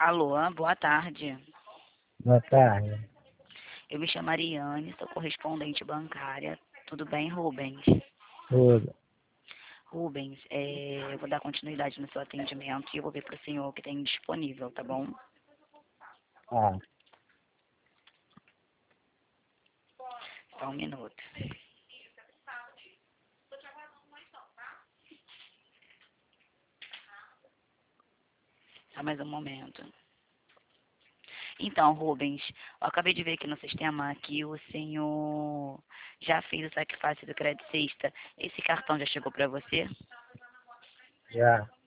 Alô, boa tarde. Boa tarde. Eu me chamo Ariane, sou correspondente bancária. Tudo bem, Rubens? Tudo. Rubens, eu vou dar continuidade no seu atendimento e eu vou ver para o senhor o que tem disponível, tá bom? Ah, Só um minuto. Só mais um momento. Então, Rubens, eu acabei de ver aqui no sistema que o senhor já fez o saque fácil do Crédito Sexta. Esse cartão já chegou para você? já.